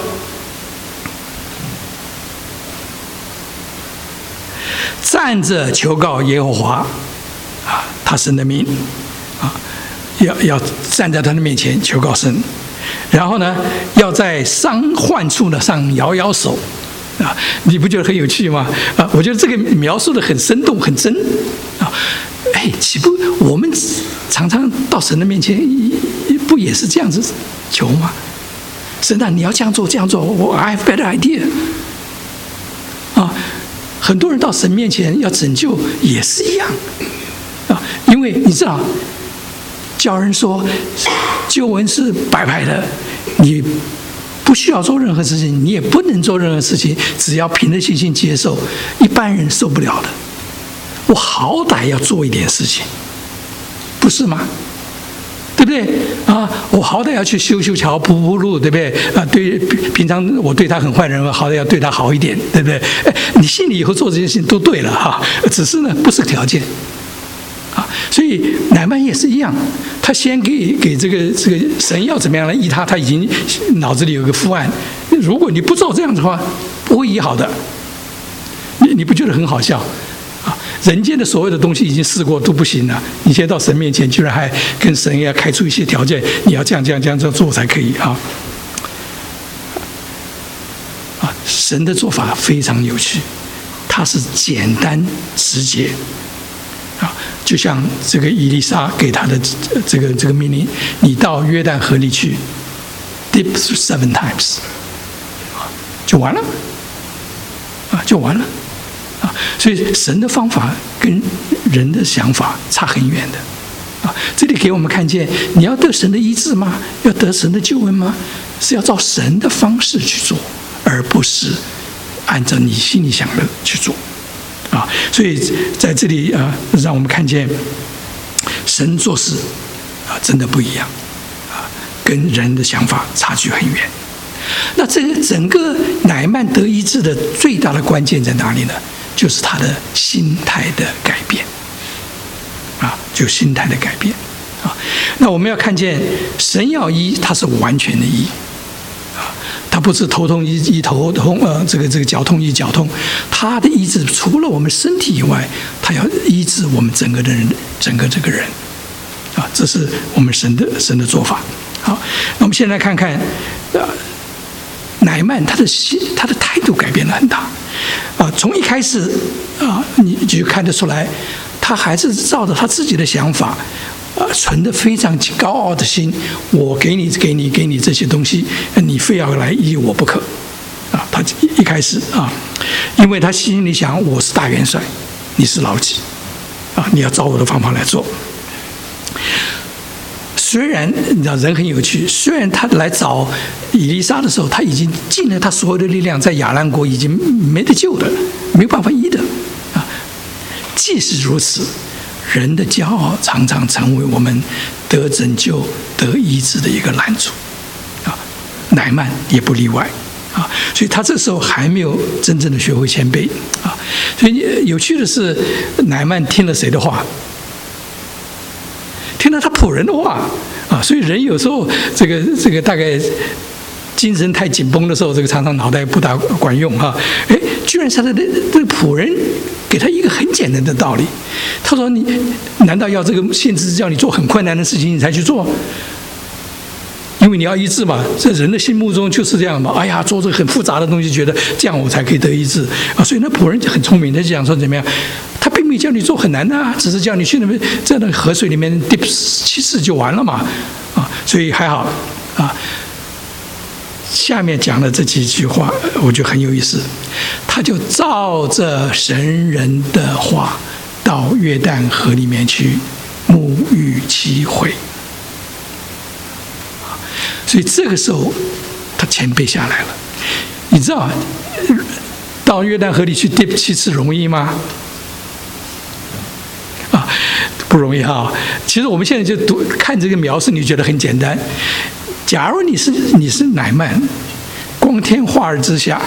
站着求告耶和华，啊，他神的名，啊，要要站在他的面前求告神，然后呢，要在伤患处呢上摇摇手。啊，你不觉得很有趣吗？啊，我觉得这个描述的很生动，很真啊。哎，岂不我们常常到神的面前，不也是这样子求吗？神啊，你要这样做，这样做，我 I have better idea。啊，很多人到神面前要拯救也是一样啊，因为你知道，教人说救恩是白白的，你。不需要做任何事情，你也不能做任何事情，只要凭着信心接受，一般人受不了的。我好歹要做一点事情，不是吗？对不对啊？我好歹要去修修桥、铺铺路，对不对啊？对，平常我对他很坏的人，我好歹要对他好一点，对不对？哎，你心里以后做这件事情都对了哈，只是呢不是条件。啊，所以乃曼也是一样，他先给给这个这个神要怎么样来医他，他已经脑子里有个phương案。如果你不做这样的话，不会医好的。你你不觉得很好笑啊？人间的所有的东西已经试过都不行了，你现在到神面前，居然还跟神要开出一些条件，你要这样这样这样这样做才可以啊！啊，神的做法非常有趣，他是简单直接。啊，就像这个以利沙给他的这个这个命令，你到约旦河里去 ，dip seven times， 啊，就完了，啊，就完了，啊，所以神的方法跟人的想法差很远的，啊，这里给我们看见，你要得神的医治吗？要得神的救恩吗？是要照神的方式去做，而不是按照你心里想的去做。啊，所以在这里啊，让我们看见神做事啊，真的不一样啊，跟人的想法差距很远。那这个整个乃曼得医治的最大的关键在哪里呢？就是他的心态的改变啊，就心态的改变啊。那我们要看见神要医，他是完全的医。他不是头痛医医头痛，呃，这个这个脚痛医脚痛，他的医治除了我们身体以外，他要医治我们整个的人，整个这个人，啊，这是我们神的神的做法。好，那我们现在看看，呃，乃曼他的心他的态度改变了很大，啊，从一开始啊，你就看得出来，他还是照着他自己的想法， 呃存的非常高傲的心，我给你给你给你这些东西，你非要来依我不可啊！他一开始啊，因为他心里想我是大元帅，你是老几啊？你要照我的方法来做。虽然你知道人很有趣，虽然他来找以利沙的时候，他已经尽了他所有的力量，在亚兰国已经没得救的，没有办法医的啊。即使如此，人的骄傲常常成为我们得拯救、得医治的一个拦阻啊。乃縵也不例外啊。所以他这时候还没有真正的学会谦卑啊。所以有趣的是，乃縵听了谁的话？听了他仆人的话啊，所以人有时候这个这个大概精神太紧绷的时候，这个常常脑袋不大管用哈。哎，居然是他的这个仆人给他一个很简单的道理，他说：“你难道要这个限制叫你做很困难的事情你才去做？因为你要医治嘛，在人的心目中就是这样嘛。哎呀，做这个很复杂的东西，觉得这样我才可以得医治啊。所以那仆人就很聪明，他就讲说怎么样？他并没叫你做很难的啊，只是叫你去那边在那个河水里面 dip 七次就完了嘛啊。所以还好啊。下面讲的这几句话，我觉得很有意思。他就照着神人的话，到约旦河里面去沐浴七回。所以这个时候，他谦卑下来了。你知道，到约旦河里去 dip 七次容易吗？啊，不容易哈。其实我们现在就读看这个描述，你觉得很简单。假如你是你是乃縵，光天化日之下，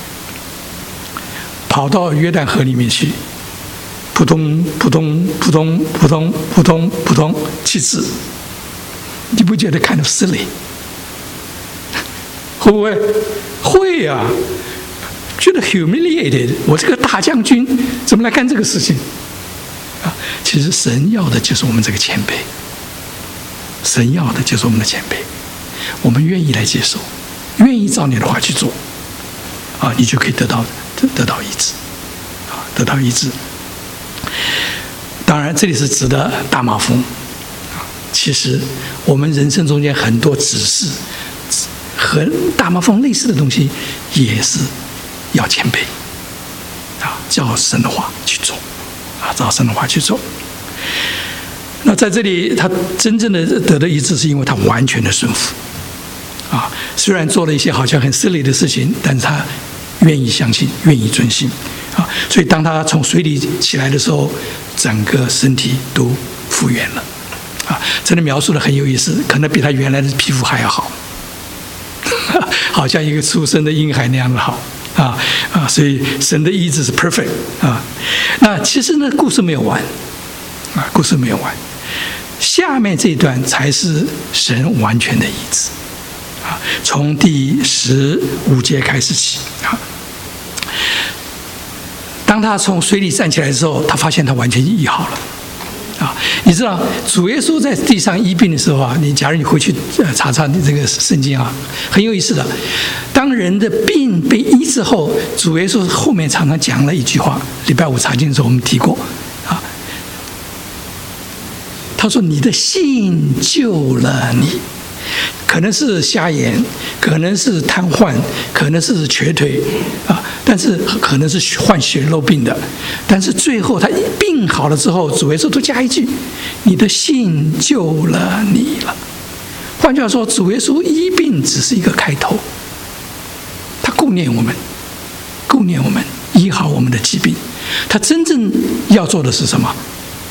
跑到约旦河里面去，扑通扑通扑通扑通扑通扑通七次，你不觉得kind of silly？会不会？会呀、啊，觉得 humiliated。我这个大将军怎么来干这个事情？啊，其实神要的就是我们这个谦卑，神要的就是我们的谦卑。我们愿意来接受，愿意照你的话去做，啊，你就可以得到得得到医治，啊，得到医治。当然，这里是指的大麻风，啊，其实我们人生中间很多指示和大麻风类似的东西，也是要谦卑，啊，照神的话去做，啊，照神的话去做。那在这里，他真正的得到医治，是因为他完全的顺服。啊，虽然做了一些好像很silly的事情，但是他愿意相信，愿意遵信，啊，所以当他从水里起来的时候，整个身体都复原了，啊，这里描述的很有意思，可能比他原来的皮肤还要好，好像一个出生的婴孩那样的好，啊啊，所以神的医治是 perfect 啊。那其实呢，故事没有完，啊，故事没有完，下面这一段才是神完全的医治。啊，从第十五节开始起啊。当他从水里站起来的时候，他发现他完全医好了。啊，你知道主耶稣在地上医病的时候啊，你假如你回去查查你这个圣经啊，很有意思的。当人的病被医治后，主耶稣后面常常讲了一句话，礼拜五查经的时候我们提过啊。他说：“你的信救了你。”可能是瞎眼，可能是瘫痪，可能是瘸腿啊，但是可能是患血肉病的。但是最后他病好了之后，主耶稣都加一句：“你的信救了你了。”换句话说，主耶稣医病只是一个开头，他顾念我们，顾念我们，医好我们的疾病。他真正要做的是什么？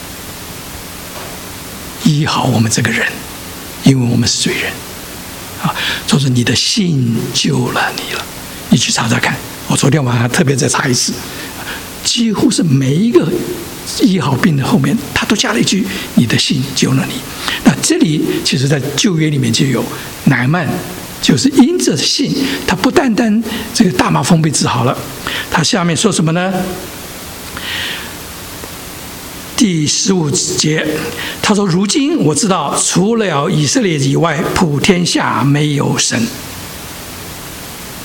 医好我们这个人，因为我们是罪人。啊，就是你的信救了你了，你去查查看。我昨天晚上特别再查一次，几乎是每一个医好病的后面，他都加了一句：“你的信救了你。”那这里其实，在旧约里面就有乃縵，就是因着信，他不单单这个大麻风被治好了，他下面说什么呢？第十五节，他说：“如今我知道，除了以色列以外，普天下没有神。”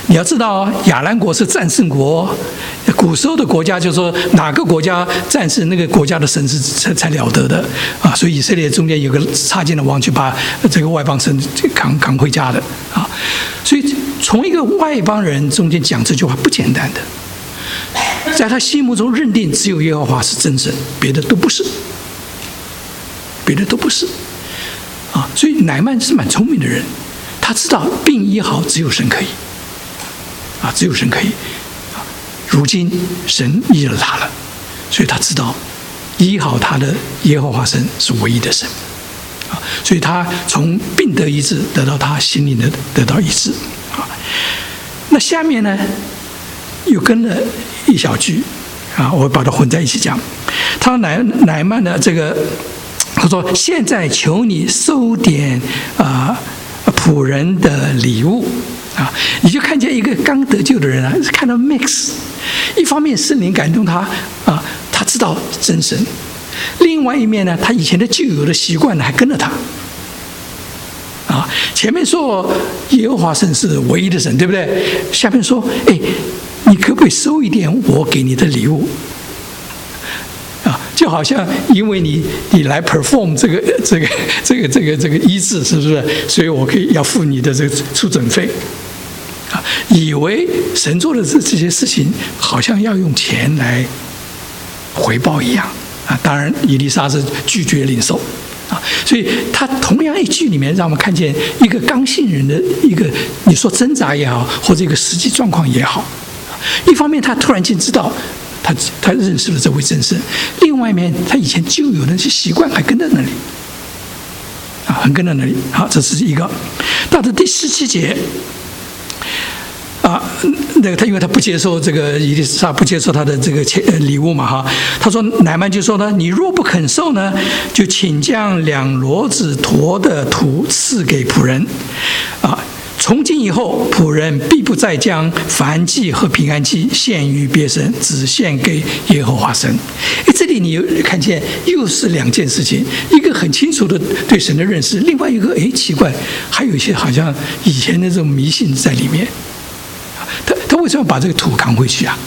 你要知道，亚兰国是战胜国，古时候的国家就说哪个国家战胜那个国家的神是才才了得的啊，所以以色列中间有个插剑的王去把这个外邦神扛扛回家的啊，所以从一个外邦人中间讲这句话不简单的，在他心目中认定只有耶和华是真神，别的都不是，别的都不是啊，所以乃縵是蛮聪明的人，他知道病医好只有神可以。啊，只有神可以啊！如今神医了他了，所以他知道医好他的耶和华神是唯一的神啊！所以他从病得医治，得到他心灵的得到医治啊。那下面呢，又跟了一小句啊，我把它混在一起讲。他说乃乃縵的这个，他说现在求你收点啊仆人的礼物。啊，你就看见一个刚得救的人啊，看到 mix， 一方面圣灵感动他啊，他知道真神；另外一面呢，他以前的旧有的习惯呢还跟着他。啊，前面说耶和华神是唯一的神，对不对？下面说，哎，你可不可以收一点我给你的礼物？啊，就好像因为你你来 perform 这个这个这个这个这个医治，是不是？所以我可以要付你的这个出诊费。啊，以为神做的这这些事情，好像要用钱来回报一样啊！当然，以利沙是拒绝领受啊，所以他同样一句里面，让我们看见一个刚信人的一个，你说挣扎也好，或者一个实际状况也好，一方面他突然间知道他他认识了这位真神，另外一面他以前就有的那些习惯还跟在那里啊，还跟在那里。好，这是一个。到了第十七节。啊，那个他因为他不接受这个以利沙不接受他的这个钱礼物嘛哈，他说乃縵就说呢，你若不肯受呢，就请将两骡子驮的土赐给仆人，啊，从今以后仆人必不再将燔祭和平安祭献于别神，只献给耶和华神。哎，这里你有看见又是两件事情，一个很清楚的对神的认识，另外一个哎奇怪，还有一些好像以前的这种迷信在里面。他他为什么把这个土扛回去啊？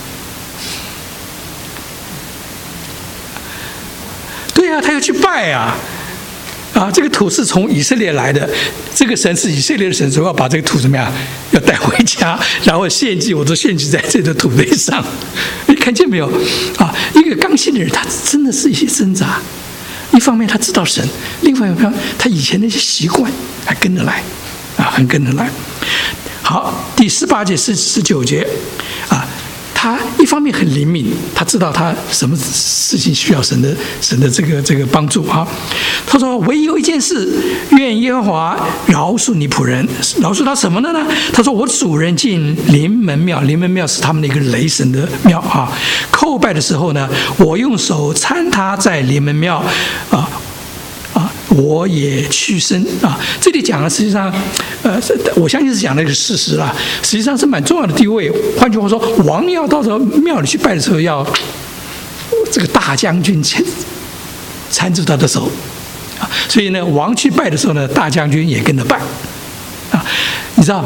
对啊，他要去拜啊！啊，这个土是从以色列来的，这个神是以色列的神，所以要把这个土怎么样？要带回家，然后献祭，我都献祭在这个土堆上。你看见没有？啊，一个刚信的人，他真的是一些挣扎。一方面他知道神，另外一方面他以前那些习惯还跟着来，啊，很跟着来。好，第十八节、十十九节，啊，他一方面很灵敏，他知道他什么事情需要神的神的这个这个帮助啊。他说：“唯有一件事，愿耶和华饶恕你仆人。饶恕他什么的呢？他说：我主人进临门庙，临门庙是他们的一个雷神的庙啊。叩拜的时候呢，我用手搀他在临门庙啊。”我也屈身啊！这里讲的实际上，呃，我相信是讲的一个事实啦。实际上是蛮重要的地位。换句话说，王要到这个庙里去拜的时候，要这个大将军牵搀住他的手啊。所以呢，王去拜的时候呢，大将军也跟着拜啊。你知道，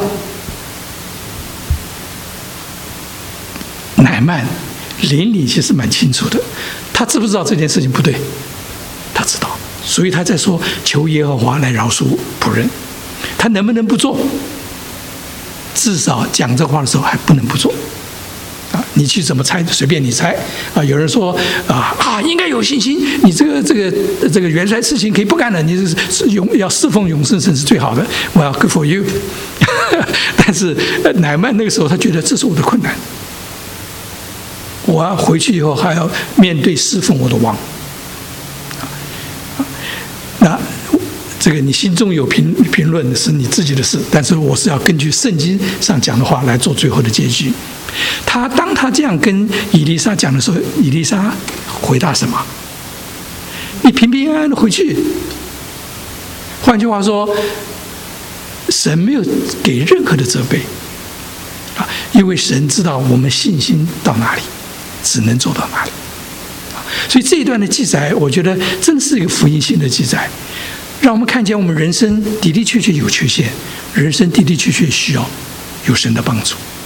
乃縵邻里其实蛮清楚的，他知不知道这件事情不对？他知道。所以他在说求耶和华来饶恕仆人，他能不能不做？至少讲这话的时候还不能不做啊！你去怎么猜随便你猜啊！有人说啊啊应该有信心，你这个这个这个元帅事情可以不干了，你是永要侍奉永生神是最好的。Well, good for you 但是乃縵那个时候他觉得这是我的困难，我要回去以后还要面对侍奉我的王。那这个你心中有评评论是你自己的事，但是我是要根据圣经上讲的话来做最后的结局。他当他这样跟以利沙讲的时候，以利沙回答什么？你平平安安的回去。换句话说，神没有给任何的责备啊，因为神知道我们信心到哪里，只能走到哪里。所以这一段的记载，我觉得真是一个福音性的记载，让我们看见我们人生的的确确有缺陷，人生的的确确需要有神的帮助。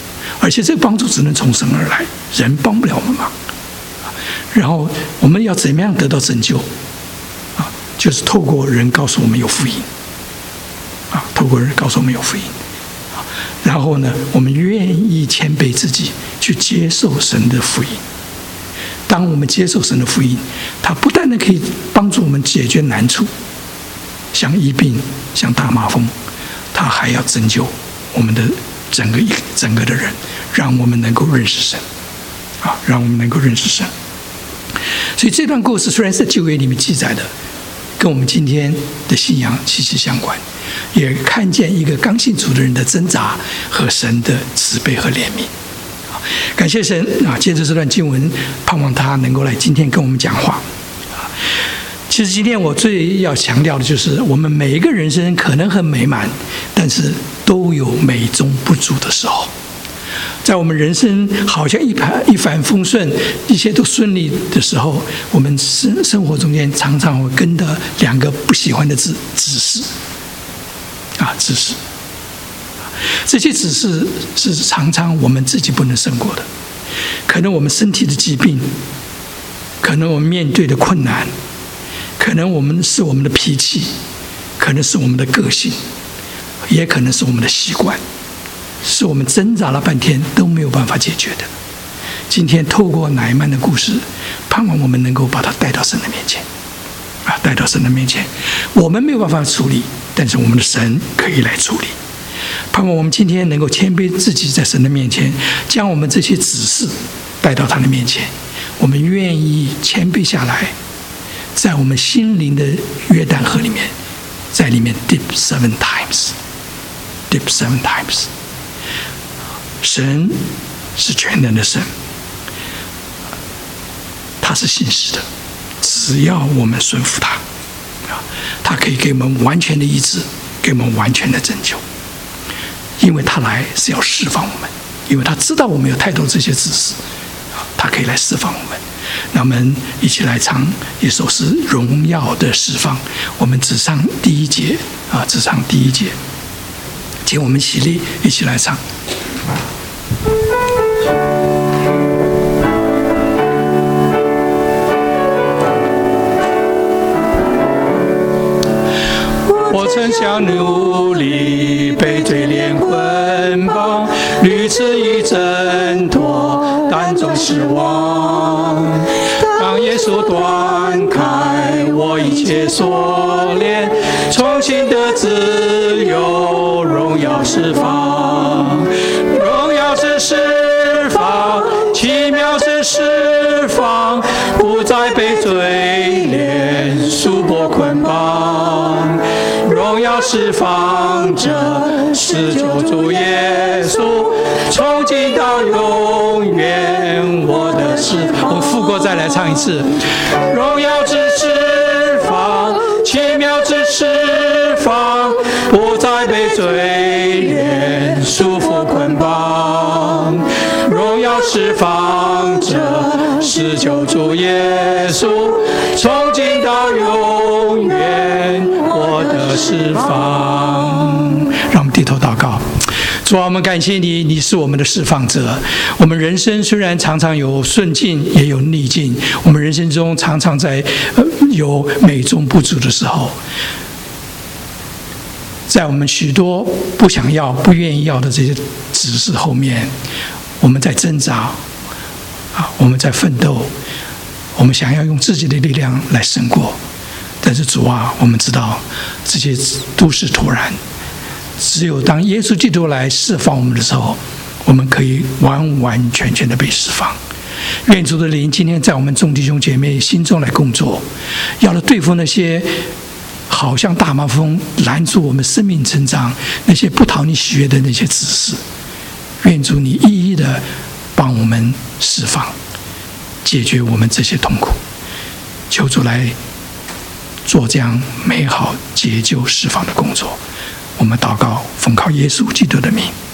而且这个帮助只能从神而来，人帮不了我们忙。然后我们要怎么样得到拯救？啊，就是透过人告诉我们有福音，啊，透过人告诉我们有福音，啊，然后呢，我们愿意谦卑自己去接受神的福音。当我们接受神的福音，它不但的可以帮助我们解决难处，像疫病、像大麻风，它还要拯救我们的整个一整个的人，让我们能够认识神，啊，让我们能够认识神。所以这段故事虽然是在旧约里面记载的，跟我们今天的信仰息息相关，也看见一个刚信主的人的挣扎和神的慈悲和怜悯。感谢神啊！借着这段经文，盼望他能够来今天跟我们讲话。其实今天我最要强调的就是，我们每一个人生可能很美满，但是都有美中不足的时候。在我们人生好像一帆一帆风顺，一切都顺利的时候，我们生生活中间常常会跟的两个不喜欢的字：指示啊，指示。这些指示是常常我们自己不能胜过的，可能我们身体的疾病，可能我们面对的困难，可能我们是我们的脾气，可能是我们的个性，也可能是我们的习惯，是我们挣扎了半天都没有办法解决的。今天透过乃縵的故事，盼望我们能够把它带到神的面前，啊，带到神的面前。我们没有办法处理，但是我们的神可以来处理。盼望我们今天能够谦卑自己，在神的面前，将我们这些指示带到他的面前。我们愿意谦卑下来，在我们心灵的约旦河里面，在里面 dip seven times，dip seven times。神是全能的神，他是信实的，只要我们顺服他，他可以给我们完全的医治，给我们完全的拯救。因为他来是要释放我们，因为他知道我们有太多这些知识，他可以来释放我们。那我们一起来唱一首诗《荣耀的释放》，我们只唱第一节啊，只唱第一节，请我们起立，一起来唱。我曾想努力被罪链捆绑，屡次已挣脱，但总失望。当耶稣断开我一切锁链，重新的自由，荣耀释放，荣耀是释放，奇妙是释放，不再被罪链束缚捆绑。荣耀释放着，是救主耶稣，从今到永远，我的释放。我们复过再来唱一次。荣耀之释放，奇妙之释放，不再被罪链束缚捆绑。荣耀释放着，是救主耶稣，从今到永远，我的释放。让我们低头祷告。主啊，我们感谢你，你是我们的释放者。我们人生虽然常常有顺境，也有逆境，我们人生中常常在、呃、有美中不足的时候，在我们许多不想要、不愿意要的这些指示后面，我们在挣扎，啊，我们在奋斗，我们想要用自己的力量来胜过。但是主啊，我们知道这些都是突然，只有当耶稣基督来释放我们的时候，我们可以完完全全的被释放。愿主的灵今天在我们众弟兄姐妹心中来工作，要来对付那些好像大麻风拦住我们生命成长、那些不讨你喜悦的那些指示。愿主你一一的帮我们释放，解决我们这些痛苦。求主来做这样美好解救释放的工作。我们祷告，奉靠耶稣基督的名。